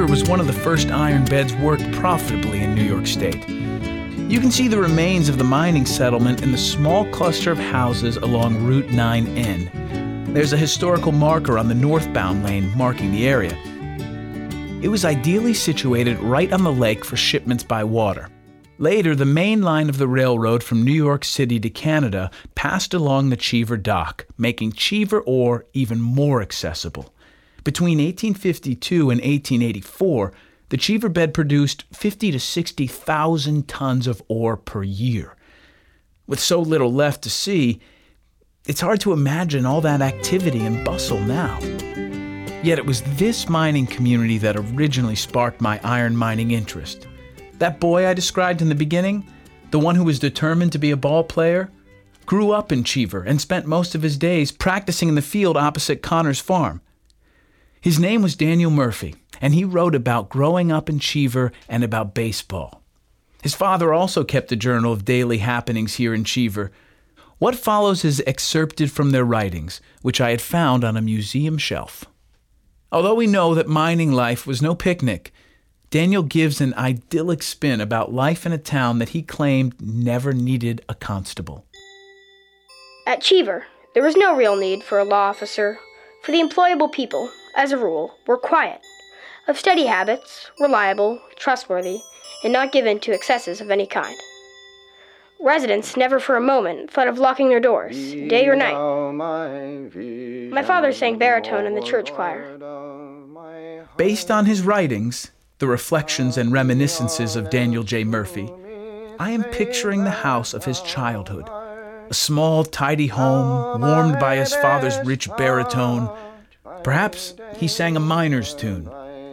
Cheever was one of the first iron beds worked profitably in New York State. You can see the remains of the mining settlement in the small cluster of houses along Route 9N. There's a historical marker on the northbound lane marking the area. It was ideally situated right on the lake for shipments by water. Later, the main line of the railroad from New York City to Canada passed along the Cheever dock, making Cheever ore even more accessible. Between 1852 and 1884, the Cheever bed produced 50 to 60,000 tons of ore per year. With so little left to see, it's hard to imagine all that activity and bustle now. Yet it was this mining community that originally sparked my iron mining interest. That boy I described in the beginning, the one who was determined to be a ball player, grew up in Cheever and spent most of his days practicing in the field opposite Connor's farm. His name was Daniel Murphy, and he wrote about growing up in Cheever and about baseball. His father also kept a journal of daily happenings here in Cheever. What follows is excerpted from their writings, which I had found on a museum shelf. Although we know that mining life was no picnic, Daniel gives an idyllic spin about life in a town that he claimed never needed a constable. At Cheever, there was no real need for a law officer, for the employable people, as a rule, were quiet, of steady habits, reliable, trustworthy, and not given to excesses of any kind. Residents never for a moment thought of locking their doors, day or night. My father sang baritone in the church choir. Based on his writings, the reflections and reminiscences of Daniel J. Murphy, I am picturing the house of his childhood. A small, tidy home, warmed by his father's rich baritone. Perhaps he sang a miner's tune.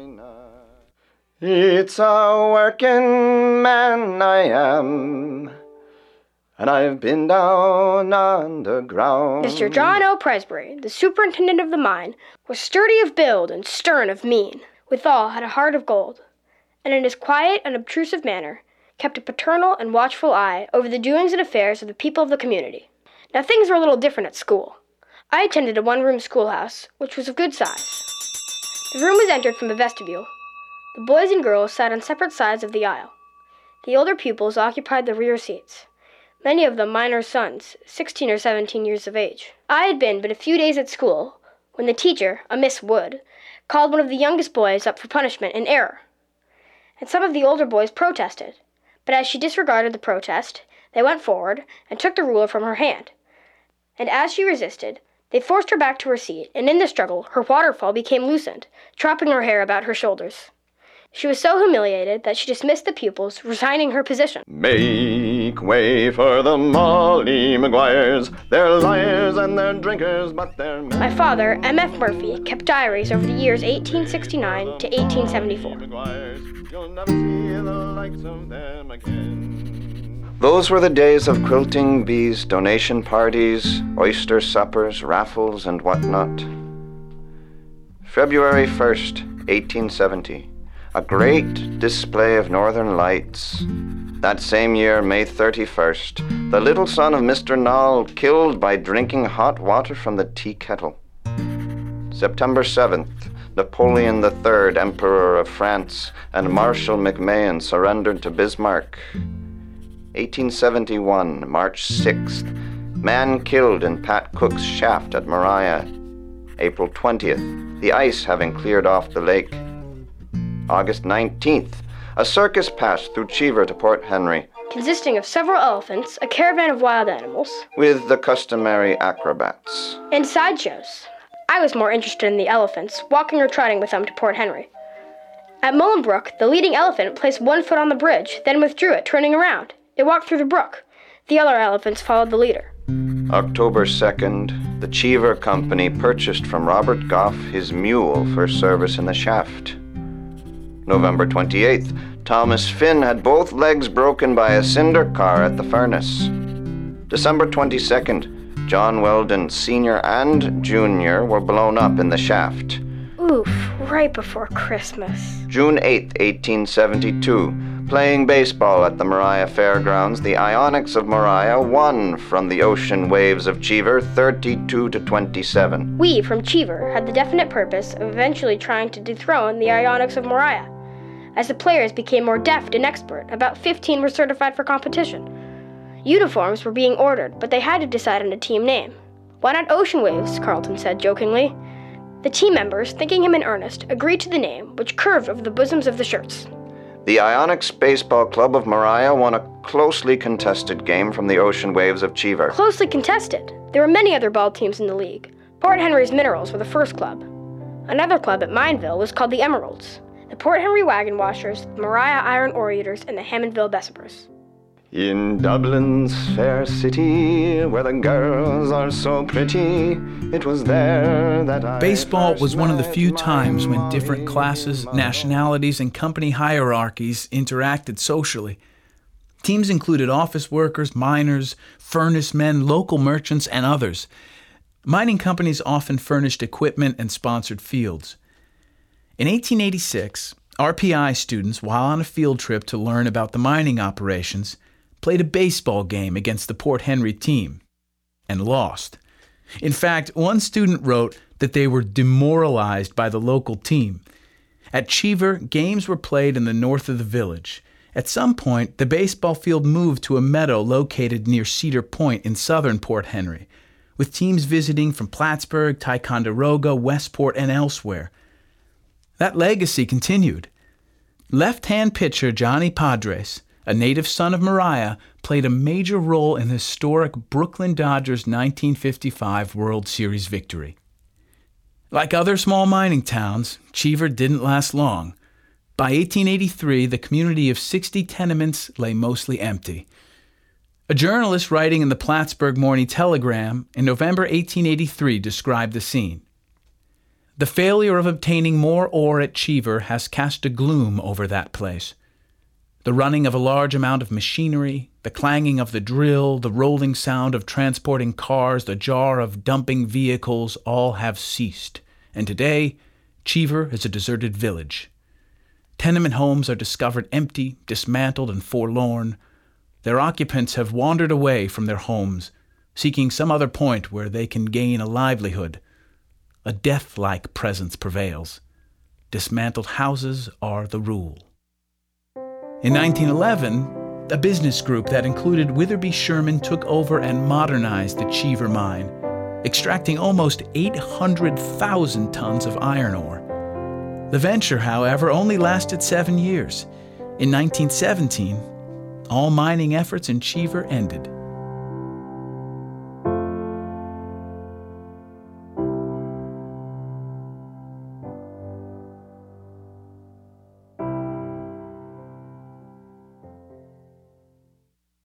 It's a working man I am, and I've been down underground. Mr. John O. Presbury, the superintendent of the mine, was sturdy of build and stern of mien, withal had a heart of gold, and in his quiet, unobtrusive manner, kept a paternal and watchful eye over the doings and affairs of the people of the community. Now things were a little different at school. I attended a one-room schoolhouse, which was of good size. The room was entered from a vestibule. The boys and girls sat on separate sides of the aisle. The older pupils occupied the rear seats, many of them miners' sons, 16 or 17 years of age. I had been but a few days at school when the teacher, a Miss Wood, called one of the youngest boys up for punishment in error. And some of the older boys protested, but as she disregarded the protest, they went forward and took the ruler from her hand. And as she resisted, they forced her back to her seat, and in the struggle, her waterfall became loosened, dropping her hair about her shoulders. She was so humiliated that she dismissed the pupils, resigning her position. Make way for the Molly Maguires. They're liars and they're drinkers, but they're men. My father, M.F. Murphy, kept diaries over the years 1869 to 1874. You'll never see the likes of them again. Those were the days of quilting bees, donation parties, oyster suppers, raffles, and whatnot. February 1st, 1870. A great display of northern lights. That same year, May 31st, the little son of Mr. Noll killed by drinking hot water from the tea kettle. September 7th, Napoleon III, Emperor of France, and Marshal MacMahon surrendered to Bismarck. 1871, March 6th, man killed in Pat Cook's shaft at Maria. April 20th, the ice having cleared off the lake. August 19th, a circus passed through Cheever to Port Henry, consisting of several elephants, a caravan of wild animals, with the customary acrobats, and sideshows. I was more interested in the elephants, walking or trotting with them to Port Henry. At Mullenbrook, the leading elephant placed one foot on the bridge, then withdrew it, turning around. It walked through the brook. The other elephants followed the leader. October 2nd, the Cheever Company purchased from Robert Goff his mule for service in the shaft. November 28th, Thomas Finn had both legs broken by a cinder car at the furnace. December 22nd, John Weldon Sr. and Jr. were blown up in the shaft. Oof, right before Christmas. June 8th, 1872, Playing baseball at the Moriah Fairgrounds, the Ionics of Moriah won from the Ocean Waves of Cheever 32-27. We from Cheever had the definite purpose of eventually trying to dethrone the Ionics of Moriah. As the players became more deft and expert, about 15 were certified for competition. Uniforms were being ordered, but they had to decide on a team name. "Why not Ocean Waves?" Carlton said jokingly. The team members, thinking him in earnest, agreed to the name, which curved over the bosoms of the shirts. The Ionics Baseball Club of Moriah won a closely contested game from the Ocean Waves of Cheever. Closely contested. There were many other ball teams in the league. Port Henry's Minerals were the first club. Another club at Mineville was called the Emeralds. The Port Henry Wagon Washers, the Moriah Iron Ore Eaters, and the Hammondville Bessapers. In Dublin's fair city, where the girls are so pretty, it was there that I Baseball was one of the few met times when my different classes, Molly. nationalities, and company hierarchies interacted socially. Teams included office workers, miners, furnace men, local merchants, and others. Mining companies often furnished equipment and sponsored fields. In 1886, RPI students, while on a field trip to learn about the mining operations, played a baseball game against the Port Henry team and lost. In fact, one student wrote that they were demoralized by the local team. At Cheever, games were played in the north of the village. At some point, the baseball field moved to a meadow located near Cedar Point in southern Port Henry, with teams visiting from Plattsburgh, Ticonderoga, Westport, and elsewhere. That legacy continued. Left-hand pitcher Johnny Padres, a native son of Moriah, played a major role in the historic Brooklyn Dodgers' 1955 World Series victory. Like other small mining towns, Cheever didn't last long. By 1883, the community of 60 tenements lay mostly empty. A journalist writing in the Plattsburgh Morning Telegram in November 1883 described the scene. "The failure of obtaining more ore at Cheever has cast a gloom over that place. The running of a large amount of machinery, the clanging of the drill, the rolling sound of transporting cars, the jar of dumping vehicles, all have ceased, and today Cheever is a deserted village. Tenement homes are discovered empty, dismantled, and forlorn. Their occupants have wandered away from their homes, seeking some other point where they can gain a livelihood. A death-like presence prevails. Dismantled houses are the rule." In 1911, a business group that included Witherby Sherman took over and modernized the Cheever mine, extracting almost 800,000 tons of iron ore. The venture, however, only lasted 7 years. In 1917, all mining efforts in Cheever ended.